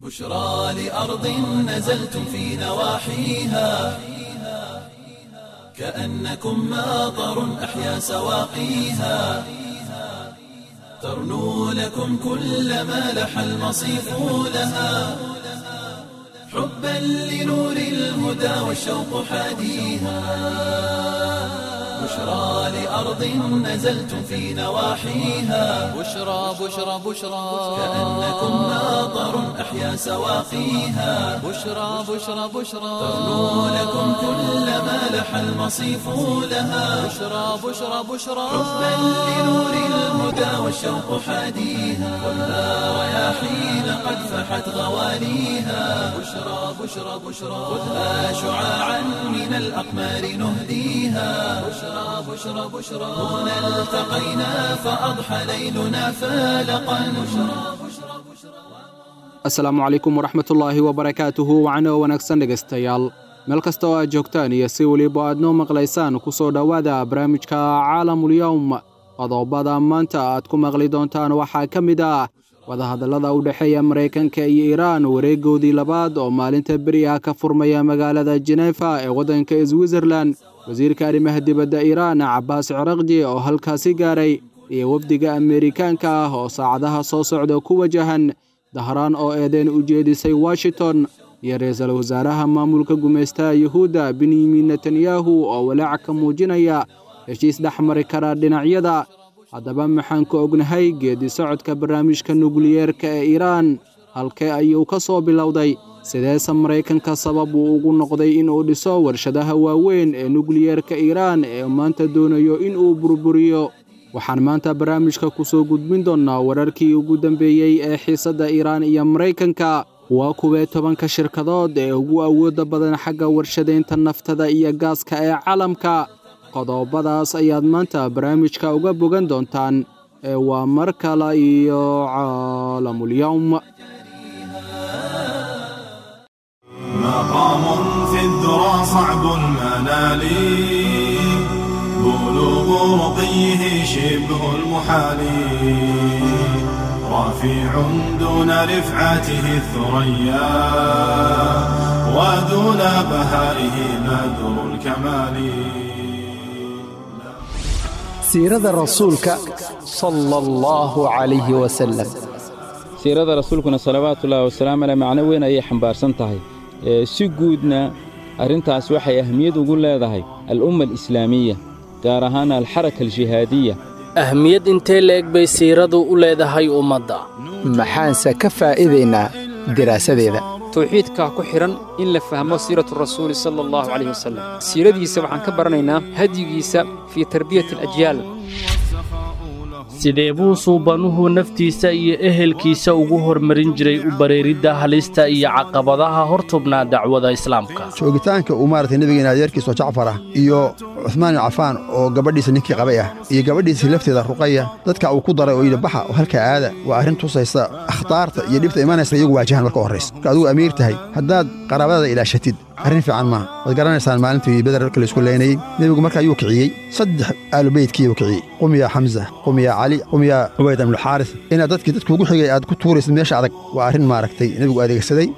بشرى لأرض نزلتم في نواحيها كأنكم ماطر أحيا سواقيها ترنو لكم كل ما لح المصيف لها حبا لنور الهدى والشوق حاديها بشرى لأرض نزلتم في نواحيها بشرى بشرى بشرى كأنكم ماطر أحيا سواقيها بشرى بشرى بشرى ترنو لكم كل ما لح المصيف لها بشرى بشرى بشرى حبا لنور الهدى والشوق حاديها خذها رياحين قد فحت غواليها بشرى بشرى بشرى خذها شعاعا من الأقمار نهديها بشرى بشرى بشرى هنا التقينا فأضحى ليلنا فالقا asalaamu calaykum waraxmatullaahi wabarakaatuhu wacno wanaagsan dhegaystayaal meel kasta oo aad joogtaan iyo si weliba aad noo maqlaysaan ku soo dhowaada barnaamijka caalamulyawm qodobada maanta aad ku maqli doontaan waxaa ka mid ah wadahadallada u dhexeeya maraykanka iyo iiraan wareegoodii labaad oo maalinta beri ah ka furmaya magaalada jeneefa ee waddanka switzerland wasiirka arrimaha dibadda iiraan cabbaas ciraqji oo halkaasi gaaray iyo wafdiga ameerikaanka ah oo saacadaha soo socda ku wajahan dahraan oo eedeyn u jeedisay washington iyo ra'iisul wasaaraha maamulka gumaystaha yuhuudda benyamin netanyahu oo walaac ka muujinaya heshiis dhexmari kara dhinacyada haddaba maxaan ka ognahay geedi socodka barnaamijka nukliyeerka ee iiraan halkee ayuu ka soo bilowday sideese maraykanka sabab uu ugu noqday inuu dhiso warshadaha waaweyn ee nukliyeerka iiraan ee maanta doonayo inuu burburiyo waxaan maanta barnaamijka ku soo gudbin doonnaa wararkii ugu dambeeyey ee xiisadda iiraan iyo maraykanka waa kuwee 10 shirkadood ee ugu awoodda badan xagga warshadaynta naftada iyo gaaska ee caalamka qodobadaas ayaad maanta barnaamijka uga bogan doontaan ee waa mar kale iyo caalamulyawm مقام في الذرى صعب المنال بلوغ رقيه شبه المحال رافع دون رفعته الثريا ودون بهائه بدر الكمال siirada rasuulka sallallahu alayhi wa sallam siirada rasuulkuna salawaatullaahi wasalaamu alayhi macno weyn ayay xambaarsan tahay si guudna arrintaas waxay ahmiyad ugu leedahay al-umma al-islaamiya gaar ahaan al-xaraka al-jihaadiya ahmiyad intee leeg bay siiradu u leedahay ummadda maxaanse ka faa'iidaynaa diraasadeeda tawxiidka ku xiran in la fahmo siiratu rasuuli sallallahu alayhi wasallam siiradiisa waxaan ka baranaynaa hadigiisa fi tarbiyati al-ajyaal sidee buu suubanuhu naftiisa iyo ehelkiisa ugu hormarin jiray u bareeridda halista iyo caqabadaha hortubnaa dacwada islaamka joogitaanka uu maartay nabigeena adeerkiisa Jacfar ah iyo Uthman ibn Affan oo gabadhiisa ninkii qabay ah iyo gabadhiisa lafteeda Ruqayya dadka uu ku daray oo ilbaxa oo halka aada waa arrin tusaysa akhtaarta iyo dhibta imaanaysa iyagu waajahan marka horeysa marka adigu amiir tahay haddaad qaraabada ilaashatid arrin fiican ma wad garanaysaan maalintii Badr kale isku leenay nabigu marka ayuu kiciyay saddex aalbaytkii uu kiciyay qum ya Hamza qum ya Ali qum ya Ubayd ibn al-Harith ina dadkii ugu xigay aad ku tuuraysid meesha adag waa arrin maaragtay nabigu adeegsaday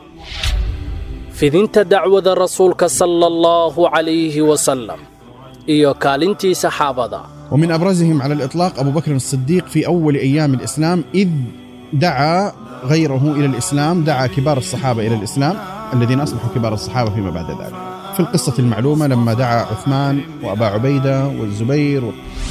fidinta dacwada rasuulka sallallahu alayhi wa sallam iyo kaalintii saxaabada ومن أبرزهم على الإطلاق أبو بكر الصديق في أول أيام الإسلام إذ دعا غيره إلى الإسلام دعا كبار الصحابة إلى الإسلام الذين أصبحوا كبار الصحابة فيما بعد ذلك في القصة المعلومة لما دعا عثمان وأبا عبيدة والزبير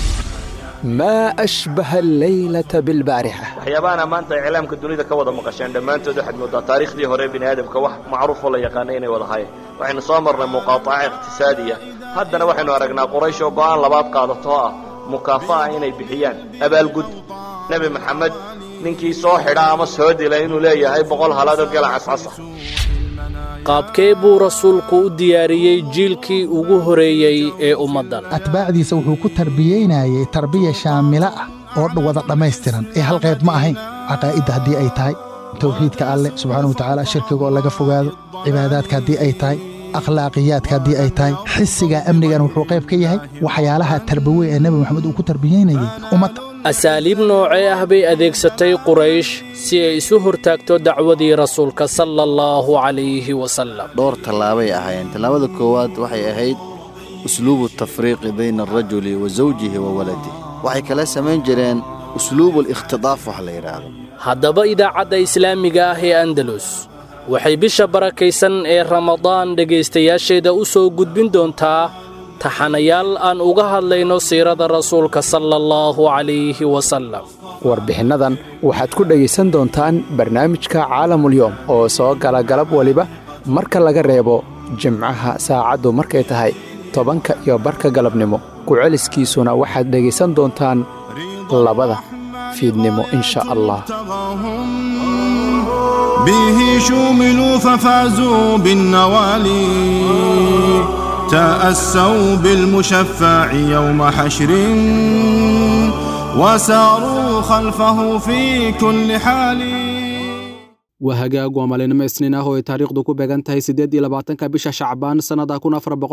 ما أشبه الليلة بالبارحة waxyaabaana maanta islaamka dunida ka wada maqasheen dhamaantood waxaad moodaa taariikhdii hore bini aadamka wax macruuf oo la yaqaan inay wada hayeen waxaynu soo marnay muqaataca iqtisaadiya haddana waxaynu aragnaa quraysh oo go'aan labaad qaadato ah mukaafa'a inay bixiyaan abaalgud nabi maxamed ninkii soo xidha ama soo dilay inuu leeyahay 100 halaad oo gala cascasa qaabkee buu rasuulku u diyaariyey jiilkii ugu horeeyey ee ummaddan atbaacdiisa wuxuu ku tarbiyeynayay tarbiya shaamila ah oo wada dhammaystiran ee hal qayb ma ahayn caqaa'idda haddii ay tahay tawxiidka alle subxaanahu watacaala shirkiga oo laga fogaado cibaadaadka haddii ay tahay akhlaaqiyaadka haddii ay tahay xisiga amnigana wuxuu qayb ka yahay waxyaalaha tarbawe ee nebi maxamed uu ku tarbiyeynayay ummadda asaaliib noocee ah bay adeegsatay quraysh si ay isu hortaagto dacwadii rasuulka sala allahu calayhi wasallam dhowr tallaabay ahaayeen tallaabada koowaad waxay ahayd usluubu tafriiqi bayna alrajuli wa zawjihi wa waladihi waxay kala samayn jireen usluubu alikhtidaaf wax la yidhaahdo haddaba idaacadda islaamiga ah ee andalus waxay bisha barakaysan ee ramadaan dhegaystayaasheeda u soo gudbin doontaa taxanayaal aan uga hadlayno siirada rasuulka sala allahu calayhi wasallam warbixinnadan waxaad ku dhegaysan doontaan barnaamijka caalamulyoom oo soo gala galab waliba marka laga reebo jimcaha saacaddu markay tahay 10:00 galabnimo ku celiskiisuna waxaad dhegaysan doontaan 2 fiidnimo insha allah به شملوا ففازوا بالنوالي تأسوا بالمشفع يوم حشر وساروا خلفه في كل حال وهجاج ومالين مسنين هو تاريخ دكو بجنته سداد إلى بعتن كبيش شعبان سنة كون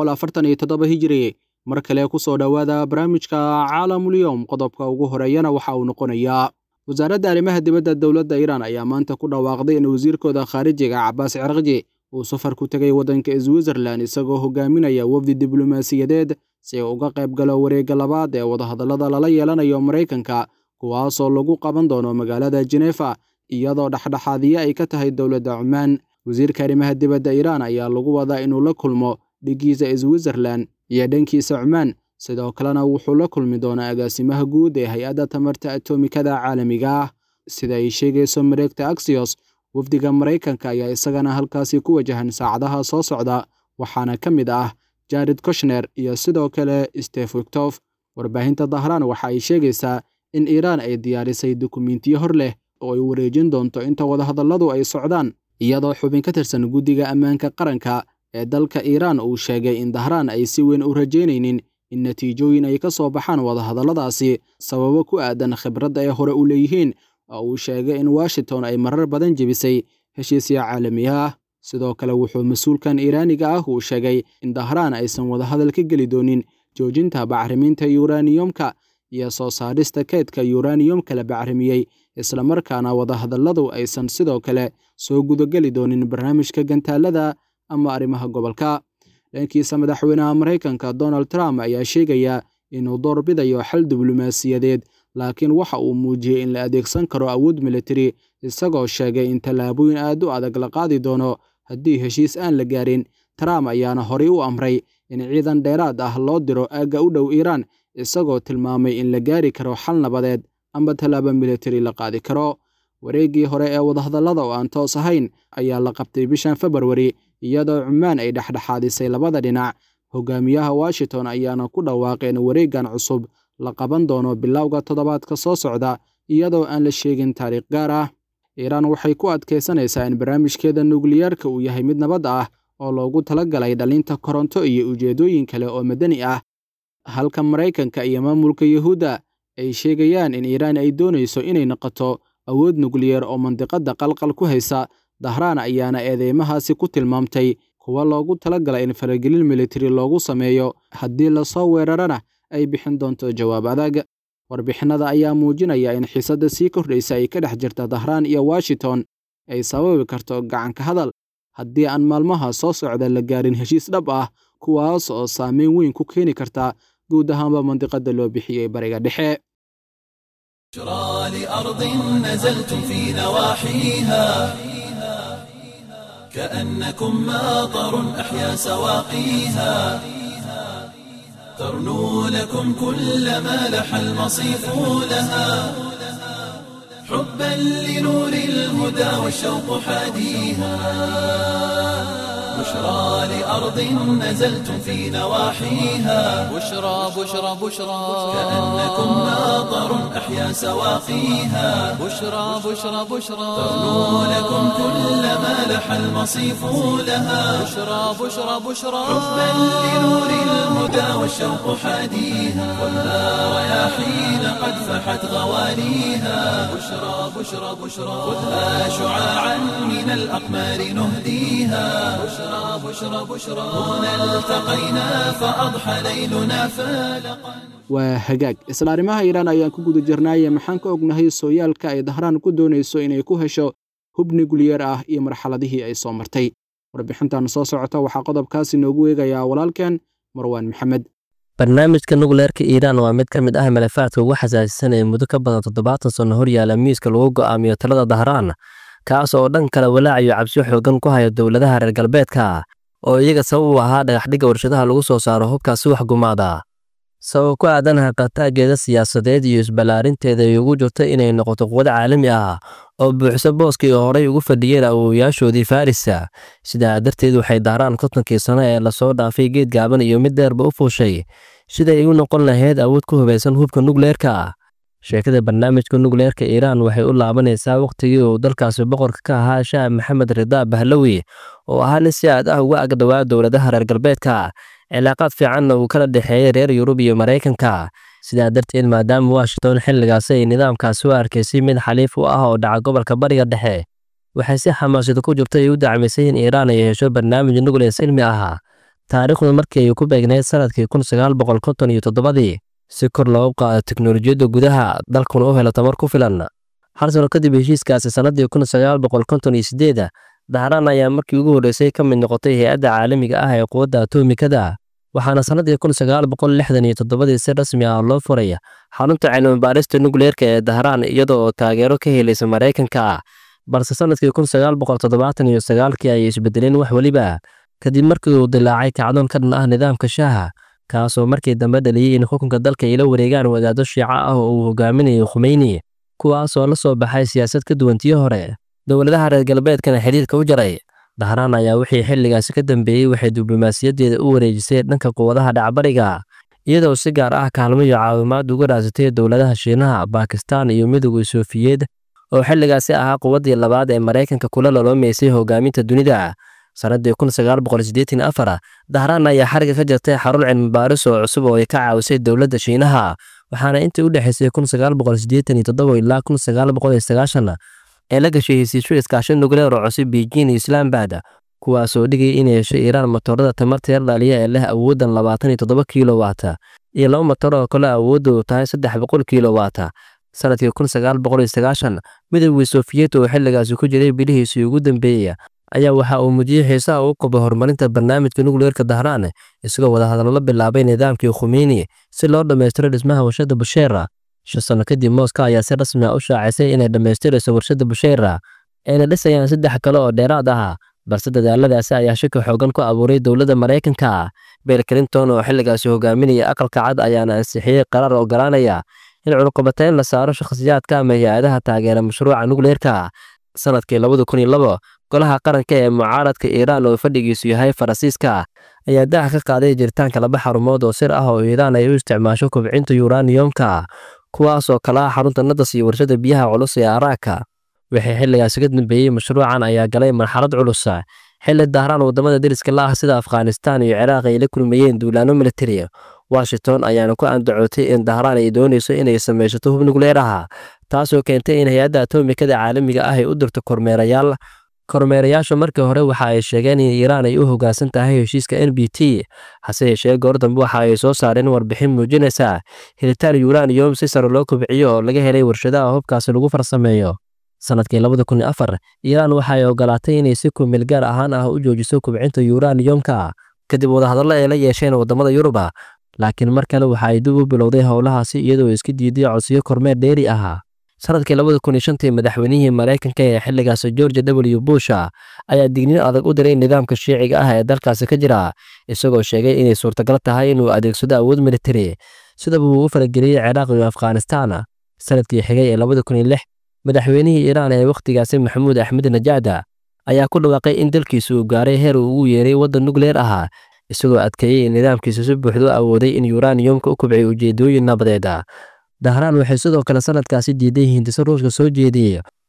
440 هجري مركله كسود وذا برامج كعالم اليوم قضبك وجهرينا وحاول نقنيا wasaaradda arrimaha dibadda dowladda Iiraan ayaa maanta ku dhawaaqday in wasiirkooda khaarijiga Cabbaas Cirqi uu safar ku tagay waddanka Switzerland isagoo hogaaminaya wafdi diblomaasiyadeed si uu uga qayb galo wareegga labaad ee wadahadallada lala yeelanayo Mareykanka kuwaasoo lagu qaban doono magaalada Geneva iyadoo dhexdhexaadiye ay ka tahay dowladda Cumaan. wasiirka arrimaha dibadda Iiraan ayaa lagu wadaa inuu la kulmo dhigiisa Switzerland iyo dhankiisa Cumaan sidoo kalena wuxuu la kulmi doonaa agaasimaha guud ee hay'adda tamarta atomikada caalamiga ah sida ay sheegayso mareegta Axios. wafdiga Mareykanka ayaa isagana halkaasi ku wajahan saacadaha soo socda waxaana ka mid ah Jared Kushner iyo sidoo kale Steve Witkoff. warbaahinta Dahraan waxa ay sheegaysaa in Iiraan ay diyaarisay dukumiintiyo hor leh oo ay wareejin doonto inta wadahadalladu ay socdaan iyadoo xubin ka tirsan guddiga ammaanka qaranka ee dalka Iiraan uu sheegay in Dahraan ay si weyn u rajaynaynin in natiijooyin ay ka soo baxaan wadahadalladaasi sababo ku aadan khibradda ay hore u leeyihiin oo uu sheegay in Washington ay marar badan jebisay heshiisyo caalami ah. sidoo kale wuxuu mas'uulkan Iiraaniga ah uu sheegay in Dahraan aysan wadahadal ka geli doonin joojinta bacriminta uraniumka iyo soo saarista keedka uraniumka la bacrimiyey isla markaana wadahadalladu aysan sidoo kale soo gudageli doonin barnaamijka gantaalada ama arrimaha gobolka. dhankiisa madaxweynaha Mareykanka Donald Trump ayaa sheegaya inuu doorbidayo xal diblomaasiyadeed laakiin waxa uu muujiyay in la adeegsan karo awood military isagoo sheegay in tallaabooyin aad u adag la qaadi doono haddii heshiis aan la gaarin. Trump ayaana horey u amray in ciidan dheeraad ah loo diro aagga u dhow Iiraan isagoo tilmaamay in la gaari karo xal nabadeed ama tallaabo military la qaadi karo. wareeggii hore ee wadahadallada oo aan toos ahayn ayaa la qabtay bishan February iyadoo Cumaan ay dhexdhexaadisay labada dhinac. hogaamiyaha Washington ayaana ku dhawaaqay in wareeggan cusub la qaban doono bilowga toddobaadka soo socda iyadoo aan la sheegin taariikh gaar ah. Iiraan waxay ku adkeysanaysaa in barnaamijkeeda nukliyeerka uu yahay mid nabad ah oo loogu talagalay dhalinta koronto iyo ujeedooyin kale oo madani ah halka Mareykanka iyo maamulka Yahuudda ay sheegayaan in Iiraan ay doonayso inay noqoto awood nukliyeer oo mandiqada qalqal ku haysa. Dahraan ayaana eedeymahaasi ku tilmaamtay kuwa loogu talagalay in faragelin military loogu sameeyo haddii la soo weerarana ay bixin doonto jawaab adag. warbixinada ayaa muujinaya in xiisadda sii kordhaysa ay ka dhex jirta Dahraan iyo Washington ay sababi karto gacan ka hadal haddii aan maalmaha soo socda la gaarin heshiis dhab ah kuwaas oo saameyn weyn ku keeni karta guud ahaanba mandiqada loo bixiyay bariga dhexe. بشرى لأرض نزلتم في نواحيها كأنكم ماطر أحيا سواقيها ترنو لكم كل ما لح المصيف لها حبا لنور الهدى والشوق حاديها بشرى لأرض نزلتم في نواحيها بشرى بشرى بشرى كأنكم ماطر أحيا سواقيها بشرى بشرى بشرى ترنو لكم كل ما لح المصيف لها بشرى بشرى بشرى حبا لنور الهدى والشوق حاديها خذها رياحين قد فحت غواليها بشرى بشرى بشرى خذها شعاعا من الأقمار نهديها بشرى بشرى بشرى هنا التقينا فأضحى ليلنا فالقا waa hagaag isla arrimaha iiraan ayaan ku guda jirnaaye maxaan ka ognahay sooyaalka ay dahraan ku doonayso inay ku hesho hub nukliyeer ah iyo marxaladihii ay soo martay warbixintan soo socota waxaa qodobkaasi noogu eegayaa walaalkeen marwaan maxamed barnaamijka nukleerka iiraan waa mid ka mid ah malafaadka ugu xasaasisan ee muddo ka badan 70 sano hor yaala miiska lagu go'aamiyo talada dahraan kaas oo dhan kala walaacayo cabsi xoogan ku haya dowladaha reer galbeedka oo iyaga sabab u ahaa dhagaxdhiga warshadaha lagu soo saaro hubkaasi wax gumaada sabab ku aadan haqataageeda siyaasadeed iyo isbalaarinteeda ay ugu jirto inay noqoto quwad caalami ah oo buuxso booskii horey ugu fadhiyeen awoowayaashoodii Farisa sidaa darteed waxay daaraan 50 sano ee la soo dhaafay geed gaaban iyo mid dheerba u fuushay sida ay u noqon lahayd awood ku hubeysan hubka nukleerka sheekada barnaamijka nukleerka Iiraan waxay u laabanaysaa waqtigii uu dalkaasi boqorka ka ahaa Shah Maxamed Rida Pahlawi oo ahaa nin si aad ah uga agdhawaa dowladaha reer galbeedka cilaaqaad fiican oo kala dhaxeeyay reer Yurub iyo Mareykanka sidaa darteed maadaama Washington xilligaas ay nidaamkaasi u arkaysay mid xaliif u ah oo dhaca gobolka bariga dhexe waxay si xamaasad ku jirtay u dacmisay in Iiraan ay hesho barnaamij nukleer cilmi ah taariikhdu markii ay ku beegneyd sanadkii 1957 si kor loogu qaado tiknoolajiyadda gudaha dalkan u helo tamar ku filan hal sano kadib heshiiskaasi sanadii 1958 Dahraan ayaa markii ugu horeysay ka mid noqotay hay'adda caalamiga ah ee quwadda atomikada waxaana sanadii 1967 si rasmi ah loo furay xarunta cilmi baarista nukleerka ee Dahraan iyadoo taageero ka helaysa Mareykanka balse sanadkii 1979 ay isbedeleen wax waliba kadib markii uu dilaacay kacdoon ka dhan ah nidaamka Shah kaasoo markii dambe dhaliyay in xukunka dalka ay la wareegaan wadaado Shiica ah oo uu hogaaminayo Khomeini kuwaasoo la soo baxay siyaasad ka duwan tii hore dowladaha reer galbeedkana xiriirka u jaray Dahraan ayaa wixii xilligaas ka dambeeyay waxay diblomaasiyadeeda u wareejisay dhanka quwadaha dhacbariga iyadoo si gaar ah kaalmo iyo caawimaad uga raasatay dowladaha Shiinaha Pakistan iyo Midowga Sofiyeed oo xilligaas ahaa quwaddii labaad ee Mareykanka kula lolomeysay hogaaminta dunida sanadii 1984 Dahraan ayaa xariga ka jirtay xarun cilmi baaris oo cusub oo ay ka caawisay dowladda Shiinaha waxaana intii u dhaxaysay 1987 ilaa 1990 ee la gashay heshiisyo iskaashi nukleer oo cusub Beijing iyo Islamabad kuwaasoo dhigay in ay hesho Iiraan matoorada tamarta yar dhaliya ee leh awooddan 27 kilowatt iyo laba matoor oo kale awooddu tahay 300 kilowatt sanadkii 1990 Midowga Sofiyeed oo xilligaas ku jiray bilihiisii ugu dambeeyay ayaa waxa uu mudiyay xiisaha u qabo horumarinta barnaamijka nukleerka Dahraan isagoo wada hadallo la bilaabay nidaamkii Khomeini si loo dhameystiro dhismaha warshada Bushehr 5 sano kadib Moscow ayaa si rasmi ah u shaacisay inay dhameystirayso warshada Bushehr ayna dhisayaan 3 kale oo dheeraad ah balse dadaaladaasi ayaa shaki xoogan ku abuuray dowladda Mareykanka Bill Clinton oo xilligaas hogaaminaya aqalka cad ayaana ansixiyay qaraar ogolaanaya in cunaqabatayn la saaro shakhsiyaadka ama hay'adaha taageera mashruuca nukleerka sanadkii 2002 golaha qaranka ee mucaaradka Iiraan oo fadhigiisu yahay Faransiiska ayaa daaha ka qaaday jiritaanka laba xarumood oo sir ah oo Iiraan ay u isticmaasho kobcinta uraniumka kuwaas oo kala xarunta Nadas iyo warshada biyaha culus ee Araaka wixii xilligaas ka dambeeyay mashruucan ayaa galay marxalad culus xilli Dahraan wadamada deriska la ah sida Afghanistan iyo Ciraaq ay la kulmayeen duulaano militari Washington ayaana ku andacootay in Dahraan ay doonayso inay samaysato hub nukleer ah taasoo keentay in hay'adda atomikada caalamiga ah ay u dirto kormeerayaasha markii hore waxa ay sheegeen in Iiraan ay u hoggaansan tahay heshiiska NPT hase yeeshee goor dambe waxa ay soo saareen warbixin muujinaysa helitaan uranium si sare loo kobciyo oo laga helay warshadaha hubkaasi lagu farsameeyo sanadkii 2004 Iiraan waxa ay ogolaatay inay si ku meel gaar ahaan u joojiso kobcinta uraniumka kadib wada hadallo ay la yeesheen wadamada Yurub laakiin mar kale waxa ay dib u bilowday howlahaasi iyadoo iska diiday codsiyo kormeer dheeri ah sanadkii 2005 madaxweynihii Mareykanka ee xilligaas George W Bush ayaa digniin adag u diray nidaamka Shiiciga ah ee dalkaasi ka jira isagoo sheegay inay suurtagal tahay inuu adeegsado awood militari sida uu u farageliyay Ciraaq iyo Afghanistan sanadkii xigay ee 2006 madaxweynihii Iiraan ee waqtigaasi Maxamuud Axmed Najaad ayaa ku dhawaaqay in dalkiisu uu gaaray heer uu ugu yeeray waddan nukleer ah isagoo adkeeyay in nidaamkiisu si buuxda u awooday in uraniumka u kobciyo ujeedooyin nabadeed Dahraan waxay sidoo kale sanadkaasi diiday hindisa Ruushka soo jeediyay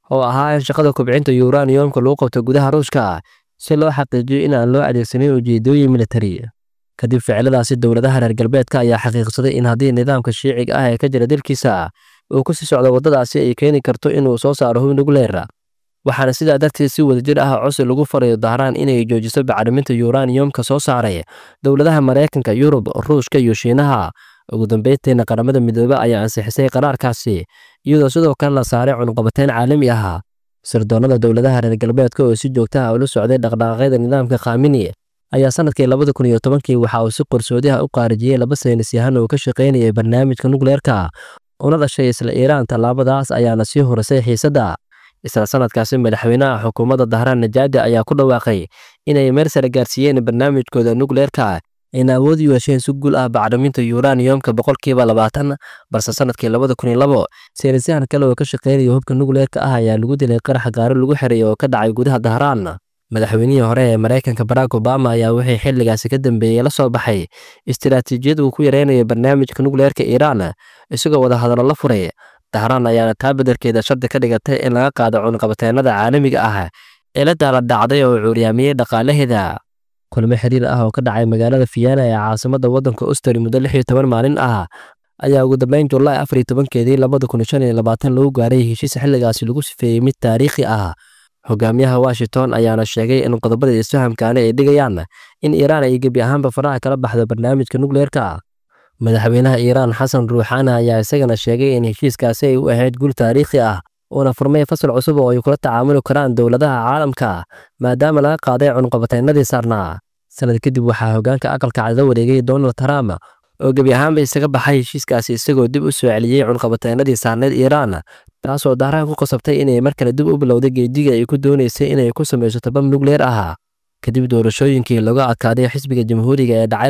oo ahaa in shaqada kubcinta yuraniyomka lagu qabto gudaha ruushka si loo xaqiijiyo in aan loo adeegsanin ujeedooyin militari. kadib ficiladaasi dowladaha reer galbeedka ayaa xaqiiqsaday in haddii nidaamka shiiciga ah ee ka jira dalkiisa uu ku sii socdo waddadaasi ay keeni karto inuu soo saaro hub nukleer, waxaana sidaa darteed si wadajir ah codsi lagu farayo Dahraan inay joojiso bacriminta yuraniyomka soo saaray dowladaha Mareykanka, Yurub, Ruushka iyo Shiinaha. ugu dambeyntiina qaramada midoobay ayaa ansixisay qaraarkaasi iyadoo sidoo kale la saaray cunqabateyn caalami ah. sirdoonada dowladaha reer galbeedka oo si joogto ah ula socday dhaqdhaqaaqyada nidaamka Khamenei ayaa sanadkii 2010 waxa uu si qarsoodi ah u qaarijiyay 2 saynisyahan oo ka shaqeynayay barnaamijka nukleerka una dhashay isla Iiraan. tallaabadaas ayaana sii horisay xiisadda. isla sanadkaasi madaxweynaha xukuumadda Dahraan Najaadi ayaa ku dhawaaqay inay meel sare gaarsiiyeen barnaamijkooda nukleerka ayna awood u yeesheen si guul ah bacriminta yuraniyomka 20%, balse sanadkii 2002 saynisyahan kale oo ka shaqeynaya hubka nukleerka ah ayaa lagu dilay qarax gaari lagu xiray oo ka dhacay gudaha Dahraan. madaxweynihii hore ee Mareykanka Barack Obama ayaa wixii xilligaasi ka dambeeyay la soo baxay istiraatiijiyad uu ku yareynayo barnaamijka nukleerka Iiraan isagoo wada hadallo la furay. Dahraan ayaana taa beddelkeeda shardi ka dhigatay in laga qaado cunqabateennada caalamiga ah ee la daalaa dhacday oo cuuryaamiyey dhaqaalaheeda. kulamo xiriir ah oo ka dhacay magaalada Vienna ee caasimadda waddanka Austria muddo 16 maalin ah ayaa ugu dambeyn July 14 2025 lagu gaaray heshiis xilligaasi lagu sifeeyey mid taariikhi ah. hogaamiyaha Washington ayaana sheegay in qodobada isfahamkaana ay dhigayaan in Iiraan ay gebi ahaanba faraha kala baxdo barnaamijka nukleerka. madaxweynaha Iiraan Xasan Ruuxaani ayaa isagana sheegay in heshiiskaasi ay u ahayd guul taariikhi ah una furmay fasal cusub oo ay kula tacaamuli karaan dowladaha caalamka maadaama laga qaaday cunqabateennadii saarnaa. sanad kadib waxaa hogaanka aqalka cad la wareegay Donald Trump oo gebi ahaanba isaga baxay heshiiskaasi isagoo dib u soo celiyey cunqabateennadii saarneed Iiraan, taasoo Dahraan ku qasabtay inay mar kale dib u bilowday geediga ay ku doonaysay inay ku samayso bam nukleer ah. kadib doorashooyinkii laga adkaaday xisbiga jamhuuriga ee dhacay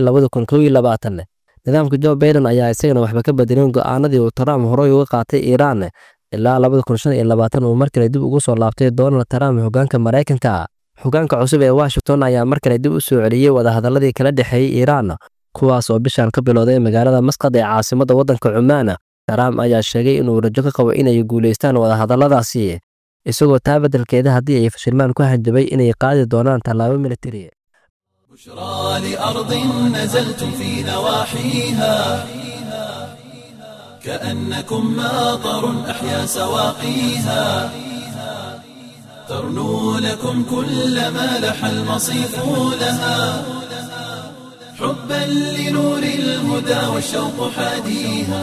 2021, nidaamka Joe Biden ayaa isagana waxba ka bedelin go'aanadii uu Trump horey uga qaatay Iiraan ilaa 2025 uu mar kale dib ugu soo laabtay Donald Trump hogaanka Mareykanka. hogaanka cusub ee Washington ayaa mar kale dib u soo celiyey wadahadaladii kala dhexeeyay Iiraan kuwaas oo bishan ka bilowday magaalada Masqad ee caasimadda waddanka Cumaan. Trump ayaa sheegay inuu rajo ka qabo inay guuleystaan wadahadaladaasi isagoo taa beddelkeeda haddii ay fashilmaan ku hanjabay inay qaadi doonaan tallaabo militari. بشرى لأرض نزلتم في نواحيها كأنكم ماطر أحيا سواقيها ترنو لكم كل ما لح المصيف لها حبا لنور الهدى والشوق حاديها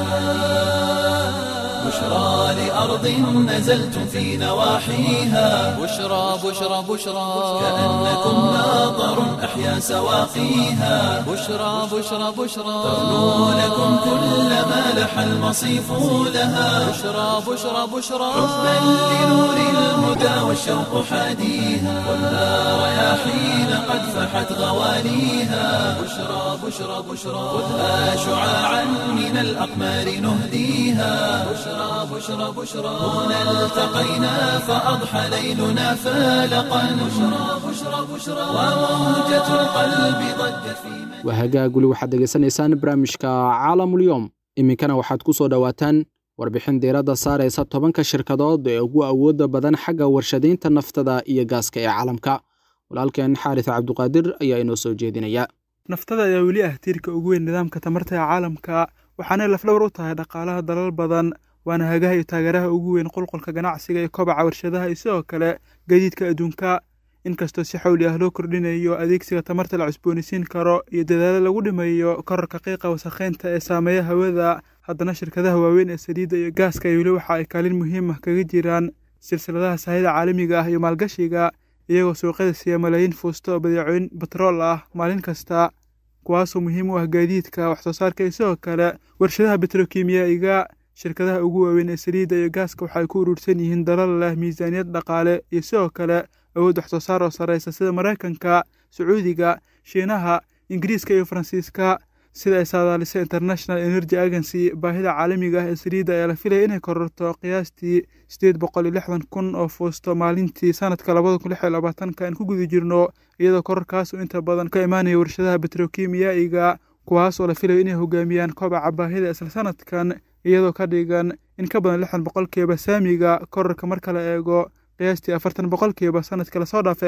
بشرى لأرض نزلتم في نواحيها بشرى بشرى بشرى كأنكم ماطر أحيا سواقيها بشرى بشرى بشرى ترنو لكم كل ما لح المصيف لها بشرى بشرى بشرى حبا لنور الهدى والشوق حاديها والها رياحين قد فحت غواليها بشرى بشرى بشرى خذها شعاعا من الأقمار نهديها بشرى بشرى بشرى هنا التقينا فأضحى ليلنا فالقا بشرى بشرى بشرى وموجة القلب ضجت في wahagaaguli waxaad degeysanaysaan barnaamijka caalamulyoom. iminkana waxaad ku soo dhowaataan warbixin diiradda saaraysa 10 shirkadood ee ugu awoodda badan xagga warshadaynta naftada iyo gaaska ee caalamka. walaalkeen Xaaris Cabduqaadir ayaa inoo soo jeedinaya. naftada ayaa weli ah tiirka ugu weyn nidaamka tamarta ee caalamka, waxaana lafdhabar u tahay dhaqaalaha dalal badan, waana hagaha iyo taageeraha ugu weyn qulqulka ganacsiga iyo kobaca warshadaha iyo sidoo kale gaadiidka adduunka. inkastoo si xawli ah loo kordhinayo adeegsiga tamarta la cusboonaysiin karo iyo dadaalo lagu dhimayo kororka qiiqa wasakheynta ee saameeya hawada, haddana shirkadaha waaweyn ee saliidda iyo gaaska weli waxa ay kaalin muhiim ah kaga jiraan silsiladaha sahayda caalamiga ah iyo maalgashiga, iyagoo suuqyada siiya malaayiin fuusto oo badeecooyin batrool ah maalin kasta, kuwaasoo muhiim u ah gaadiidka, waxsoo saarka iyo sidoo kale warshadaha betrokimiyaiga. shirkadaha ugu waaweyn ee saliidda iyo gaaska waxay ku urursan yihiin dalal leh miisaaniyad dhaqaale iyo sidoo kale awood waxsoo saar oo sarreysa sida Mareykanka, Sacuudiga, Shiinaha, Ingiriiska iyo Faransiiska. sida ay saadaalisay International Energy Agency, baahida caalamiga ah ee saliidda ayaa la filayay inay kororto qiyaastii 860,000 oo fuusto maalintii sanadka 2026 aan ku guda jirno, iyadoo kororkaas inta badan ka imaanaya warshadaha betrokimiyaiga kuwaas oo la filayo inay hogaamiyaan kobaca baahida isla sanadkan iyadoo ka dhigan in ka badan 60% saamiga korarka marka la eego qiyaastii 40% sanadkii la soo dhaafay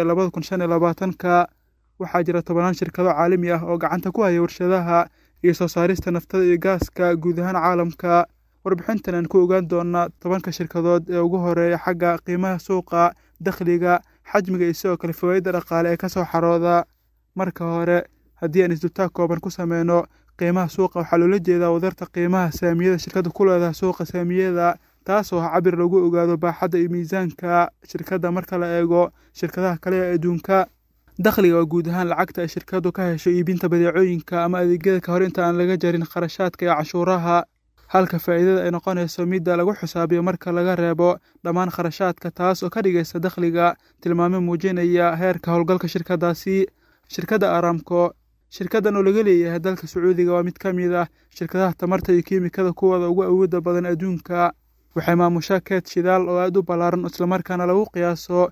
2025 waxaa jira 10 shirkado caalami ah oo gacanta ku haya warshadaha iyo soo saarista naftada iyo gaaska guud ahaan caalamka. warbixintan aan ku ogaan doonaa 10 shirkadood ee ugu horeeya xagga qiimaha suuqa, dakhliga, xajmiga iyo sidoo kale faa'iidada dhaqaale ee ka soo xarooda. marka hore haddii aan isdultaag kooban ku sameyno qiimaha suuqa waxaa loola jeedaa wadarta qiimaha saamiyada shirkadu ku leedahay suuqa saamiyada, taasoo ah cabir lagu ogaado baaxadda iyo miisaanka shirkadda marka la eego shirkadaha kale ee adduunka. dakhliga waa guud ahaan lacagta ay shirkadu ka hesho iibinta badeecooyinka ama adeegyada ka hor inta aan laga jarin kharashaadka iyo cashuuraha, halka faa'iidada ay noqonayso midda lagu xisaabiyo marka laga reebo dhammaan kharashaadka, taas oo ka dhigaysa dakhliga tilmaame muujinaya heerka howlgalka shirkadaasi. shirkadda Aramco, shirkaddan oo laga leeyahay dalka Sacuudiga, waa mid ka mid ah shirkadaha tamarta iyo kiimikada kuwooda ugu awoodda badan adduunka. waxay maamushaa keed shidaal oo aad u ballaaran isla markaana lagu qiyaaso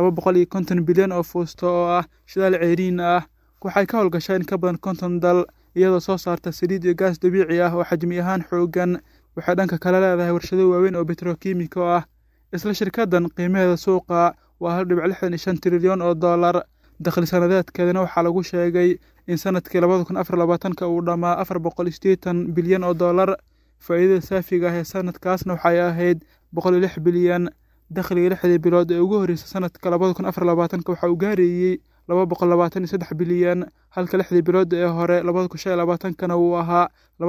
250 bilyan oo fuusto oo ah shidaal ceeriin ah. waxay ka howlgashaa in ka badan 50 dal iyadoo soo saarta saliid iyo gaas dabiici ah oo xajmi ahaan xooggan. waxay dhanka kale leedahay warshado waaweyn oo petrokiimiko ah. isla shirkaddan qiimaheeda suuqa waa 1.65 trilyan oo dollar. dakhli sanadeedkeedana waxaa lagu sheegay in sanadkii 2024 uu dhammaa 480 bilyan oo dollar. faa'iidada saafiga ah ee sanadkaasna waxay ahayd 106 bilyan. dakhliga 6 bilood ee ugu horreysay sanadka 2024 waxa uu gaarayay 223 bilyan, halka 6 bilood ee hore 2025 uu ahaa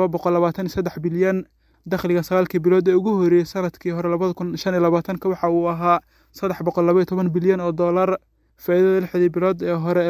223 bilyan. dakhliga 9 bilood ee ugu horreeyay sanadkii hore 2025 waxa uu ahaa 312 bilyan oo dollar. faa'iidada 6 bilood ee hore ee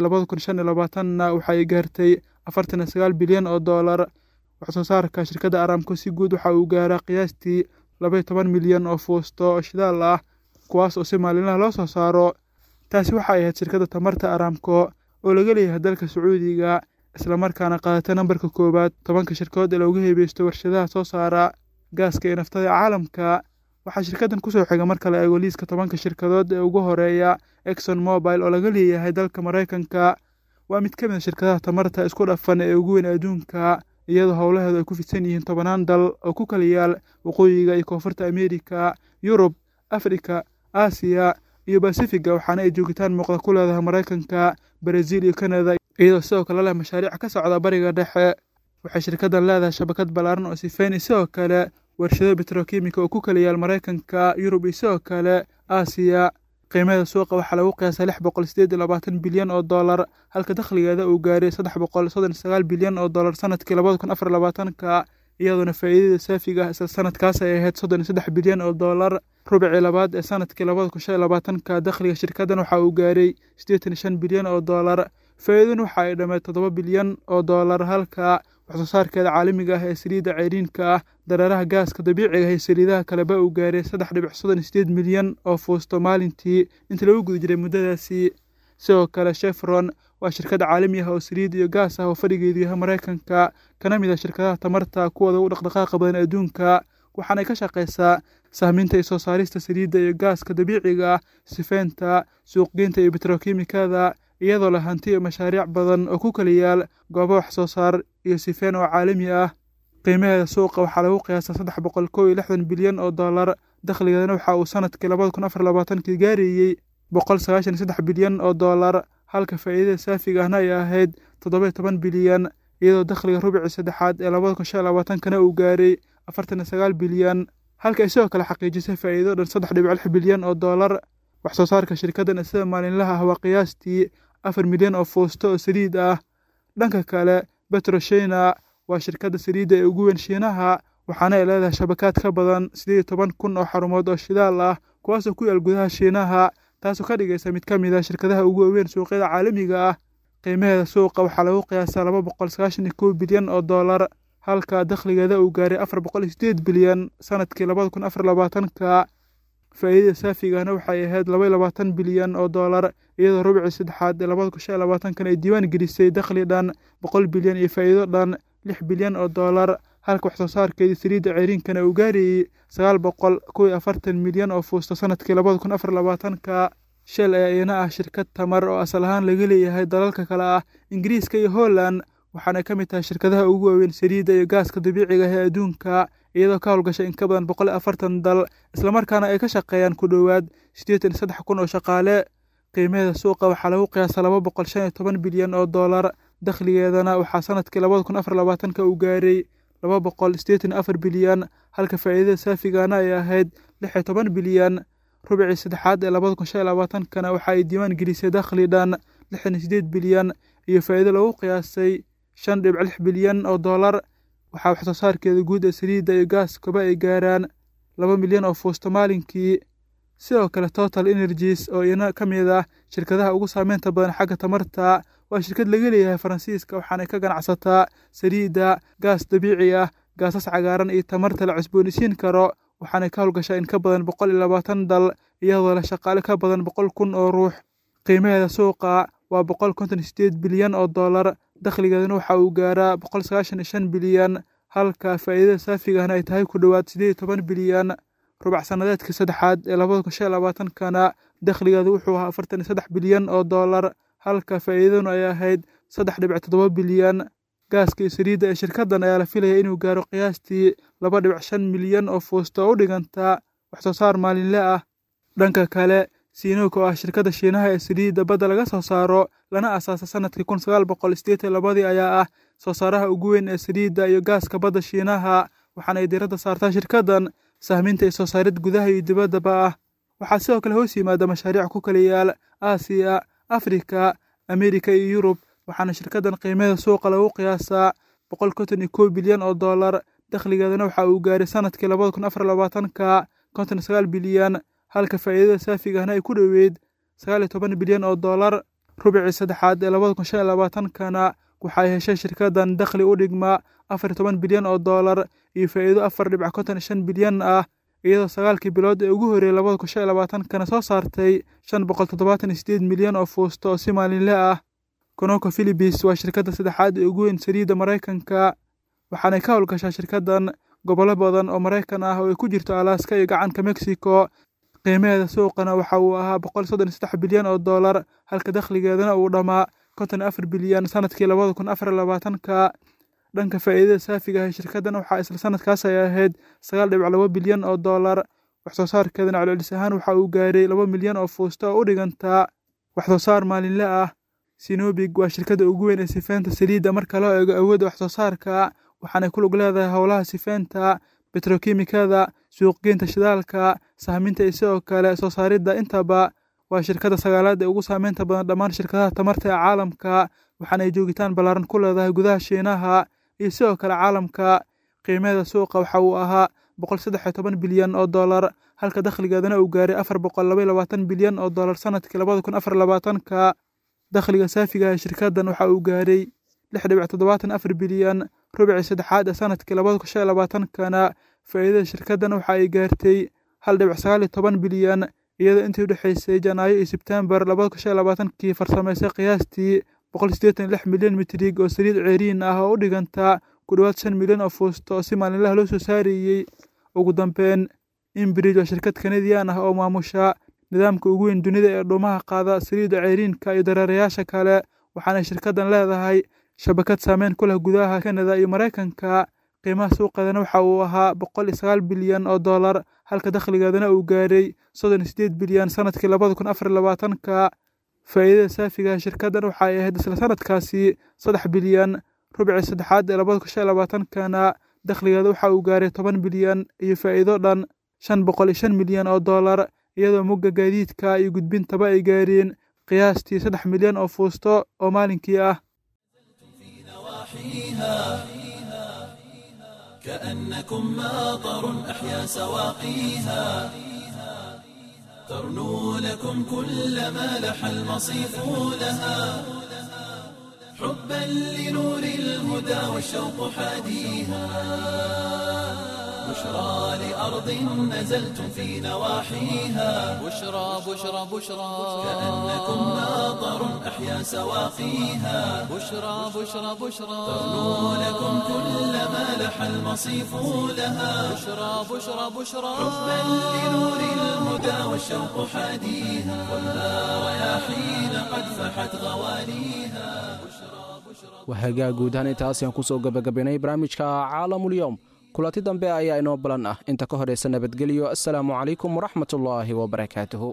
2025 waxay gaartay 49 bilyan oo dollar. wax soo saarka shirkadda Aramco si guud waxa uu gaaraa qiyaastii 12 milyan oo fuusto oo shidaal ah, kuwaas oo si maalinlaha loo soo saaro. taasi waxay ahayd shirkadda tamarta Aramco oo laga leeyahay dalka Sacuudiga, isla markaana qaadatay nambarka koowaad 10 shirkadood ee loogu heebeysto warshadaha soo saara gaaska iyo naftada caalamka. waxaa shirkaddan ku soo xiga marka la eego liiska 10 shirkadood ee ugu horeeya Exxon Mobil oo laga leeyahay dalka Mareykanka. waa mid ka mid ah shirkadaha tamarta isku dhafan ee ugu weyn adduunka, iyadoo howlaheedu ay ku fidsan yihiin 10 dal oo ku kala yaal waqooyiga iyo koonfurta Ameerika, Yurub, Afrika, Aasiya iyo Basifiga, waxaana ay joogitaan muuqda ku leedahay Mareykanka, Brazil iyo Canada, iyadoo sidoo kale leh mashaariic ka socda bariga dhexe. waxay shirkaddan leedahay shabakad ballaaran oo sifeyn sidoo kale warshado petrokiimika oo ku kala yaal Mareykanka, Yurub iyo sidoo kale Aasiya. qiimaha suuqa waxaa lagu qiyaasay 628 bilyan oo dollar, halka dakhligeeda uu gaaray 339 bilyan oo dollar sanadkii 2024, iyadoona faa'iidada saafiga ah isla sanadkaas ay ahayd 33 bilyan oo dollar. rubicii labaad ee sanadkii 2025 dakhliga shirkaddan waxa uu gaaray 85 bilyan oo dollar. faa'iidaduna waxa ay dhammayd 7 bilyan oo dollar, halka wax soo saarkeeda caalamiga ah ee saliidda ceyriinka ah, dareeraha gaaska dabiiciga ah iyo saliidaha kaleba uu gaaray 3.38 milyan oo fuusto maalintii intii lagu guda jiray muddadaasi. sidoo kale Chevron waa shirkad caalami ah oo saliid iyo gaas ah oo fadhigeedu yahay Mareykanka, kana mid ah shirkadaha tamarta kuwooda ugu dhaqdhaqaaqa badan adduunka, waxaana ka shaqeysaa sahminta iyo soo saarista saliidda iyo gaaska dabiiciga ah, sifeynta, suuqgeynta iyo petrokiimikada, iyadoo leh hanti iyo mashaariic badan oo ku kala yaal goobo wax soo saar iyo sifeyn oo caalami ah. qiimaheeda suuqa waxaa lagu qiyaasaa 361 bilyan oo dollar. dakhligeedana waxa uu sanadkii 2024 gaarayay 193 bilyan oo dollar, halka faa'iidada saafiga ahna ay ahayd 17 bilyan, iyadoo dakhliga rubicii saddexaad ee 2025 uu gaaray 49 bilyan, halka ay sidoo kale xaqiijisay faa'iido dhan 3.6 bilyan oo dollar. wax soo saarka shirkaddan sida maalinlaha ah waa qiyaastii 4 milyan oo fuusto oo saliid ah. dhanka kale PetroChina waa shirkadda saliidda ee ugu weyn Shiinaha, waxaana ay leedahay shabakad ka badan 18,000 oo xarumood oo shidaal ah, kuwaasoo ku yaal gudaha Shiinaha, taasoo ka dhigaysa mid ka mid ah shirkadaha ugu waaweyn suuqyada caalamiga ah. qiimaheeda suuqa waxaa lagu qiyaasaa 291 bilyan oo dollar, halka dakhligeeda uu gaaray 408 bilyan sanadkii 2024. faa'iidada saafiga ahna waxay ahayd 22 bilyan oo dollar, iyadoo rubicii saddexaad ee 2025 ay diiwaan gelisay dakhli dhan 100 bilyan iyo faa'iido dhan 6 bilyan oo dollar, halka wax soo saarkeedii saliidda ceyriinkana uu gaarayay 941 milyan oo fuusto sanadkii 2024. Shell ayaa iyana ah shirkad tamar oo asal ahaan laga leeyahay dalalka kale ah Ingiriiska iyo Holland, waxaana ka mid tahay shirkadaha ugu waaweyn saliidda iyo gaaska dabiiciga ah ee adduunka, iyadoo ka howlgashay in ka badan 140 dal islamarkaana ay ka shaqeeyaan ku dhowaad 83,000 oo shaqaale. qiimaheeda suuqa waxaa lagu qiyaasaa $215 bilyan oo dollar, dakhligeedana waxaa sanadkii 2024 uu gaaray $284 bilyan, halka faa'iidada saafigana ay ahayd $16 bilyan. rubicii saddexaad ee 2025kana waxa ay diiwaan gelisay dakhli dhan $68 bilyan iyo faa'iido lagu qiyaasay $5.6 bilyan oo dollar. waxaa wax soo saarkeeda guud ee saliidda iyo gaaskaba ay gaaraan 2 milyan oo fuusto maalinkii. sidoo kale Total Energies oo iyana ka mid ah shirkadaha ugu saameynta badan xagga tamarta waa shirkad laga leeyahay Faransiiska, waxaana ka ganacsataa saliidda, gaas dabiici ah, gaasas cagaaran iyo tamarta la cusboonaysiin karo, waxaana ka howlgashaa in ka badan 120 dal iyadoo la shaqaale ka badan 100,000 oo ruux. qiimaheeda suuqa waa $158 bilyan oo dollar, dakhligeedana waxa uu gaaraa $195 bilyan, halka faa'iidada saafigana ay tahay ku dhowaad $18 bilyan. rubac sanadeedka saddexaad ee 2025kana dakhligeedu wuxuu ahaa $43 bilyan oo dollar, halka faa'iidaduna ay ahayd $3.7 bilyan. gaaska iyo saliidda ee shirkaddan ayaa la filaya inuu gaaro qiyaastii 2.5 milyan oo fuusto oo u dhiganta wax soo saar maalinle ah. dhanka kale, Sinopec oo ah shirkadda Shiinaha ee saliidda badda laga soo saaro lana aasaasay sanadkii 1982 ayaa ah soo saaraha ugu weyn ee saliidda iyo gaaska badda Shiinaha, waxaana ay diiradda saartaa shirkaddan sahminta iyo soo saarid gudaha iyo dibaddaba ah. waxaa sidoo kale hoos yimaada mashaariic ku kala yaal Aasiya, Afrika, Ameerika iyo Yurub, waxaana shirkaddan qiimaheeda suuqa lagu qiyaasaa $151 bilyan oo dollar, dakhligeedana waxa uu gaaray sanadkii 2024ka $59 bilyan, halka faa'iidada saafigana ay ku dhoweyd $19 bilyan oo dollar. rubicii saddexaad ee 2025kana waxay heshay shirkaddan dakhli u dhigma $14 bilyan oo dollar iyo faa'iido $4.55 bilyan ah, iyadoo 9 bilood ee ugu horreeyay 2025kana soo saartay $578 milyan oo fuusto oo si maalinle ah. ConocoPhillips waa shirkadda saddexaad ee ugu weyn saliidda Mareykanka, waxaana ka howlgashaa shirkaddan gobollo badan oo Mareykan ah oo ay ku jirto Alaska iyo gacanka Mexico. qiimaheeda suuqana waxa uu ahaa $133 bilyan oo dollar, halka dakhligeedana uu dhammaa $54 bilyan sanadkii 2024ka. dhanka faa'iidada saafiga ah shirkaddan waxaa isla sanadkaas ay ahayd $9.2 bilyan oo dollar, wax soo saarkeedana celcelis ahaan waxa uu gaaray 2 milyan oo fuusto oo u dhiganta wax soo saar maalinle ah. Sinopec waa shirkadda ugu weyn ee sifeynta saliidda marka loo eego awoodda wax soo saarka, waxaana ku lug leedahay howlaha sifeynta, betrokiimikada, suuqgeynta shidaalka, sahminta iyo sidoo kale soo saaridda. intaba waa shirkadda sagaalaad ee ugu saameynta badan dhammaan shirkadaha tamarta ee caalamka, waxaana ay joogitaan ballaaran ku leedahay gudaha Shiinaha iyo sidoo kale caalamka. qiimaheeda suuqa waxa uu ahaa $113 bilyan oo dollar, halka dakhligeedana uu gaaray $422 bilyan oo dollar sanadkii 2024ka. dakhliga saafiga ee shirkaddan waxa uu gaaray $6.74 bilyan. rubicii saddexaad ee sanadkii 2025kana faa'iidada shirkaddan waxa ay gaartay $1.19 bilyan, iyadoo intii u dhexaysay Janaayo iyo Sebtembar 2025kii farsamaysay qiyaastii 186 milyan mitrig oo saliid ceeriin ah oo u dhiganta ku dhowaad 5 milyan oo fuusto oo si maalinlaha loo soo saarayey. ugu dambeyn, Enbridge waa shirkad Kanadiyaan ah oo maamusha nidaamka ugu weyn dunida ee dhuumaha qaada saliidda ceeriinka iyo dareerayaasha kale, waxaana shirkaddan leedahay shabakad saameyn ku leh gudaha Kanada iyo Mareykanka. qiimaha suuqeedana waxa uu ahaa $109 bilyan oo dollar, halka dakhligeedana uu gaaray $38 bilyan sanadkii 2024ka. faa'iidada saafiga shirkaddan waxa ay ahayd isla sanadkaasi $3 bilyan. rubicii saddexaad ee 2025kana dakhligeeda waxa uu gaaray $10 bilyan iyo faa'iido dhan $505 milyan oo dollar, iyadoo mugga gaadiidka iyo gudbintaba ay gaareen qiyaastii 3 milyan oo fuusto oo maalinkii ah. كأنكم ماطر أحيا سواقيها ترنو لكم كل ما لح المصيف لها حبا لنور الهدى والشوق حاديها بشرى لأرض نزلتم في نواحيها بشرى كأنكم ماطر أحيا سواقيها بشرى ترنو لكم كل ما لح المصيف لها بشرى حبا لنور الهدى والشوق حاديها والنار رياحين قد فحت غوانيها وهجا guud ahaan intaas ayaan ku soo gabagabaynay barnaamijka caalamul yawm kulanti dambe ayaa inoo balan ah inta ka horaysa nabadgelyo assalaamu calaykum waraxmatullaahi wabarakaatuhu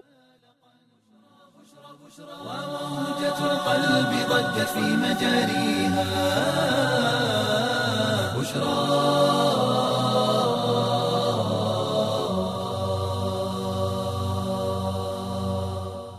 وموجة القلب ضجت في مجاريها بشرى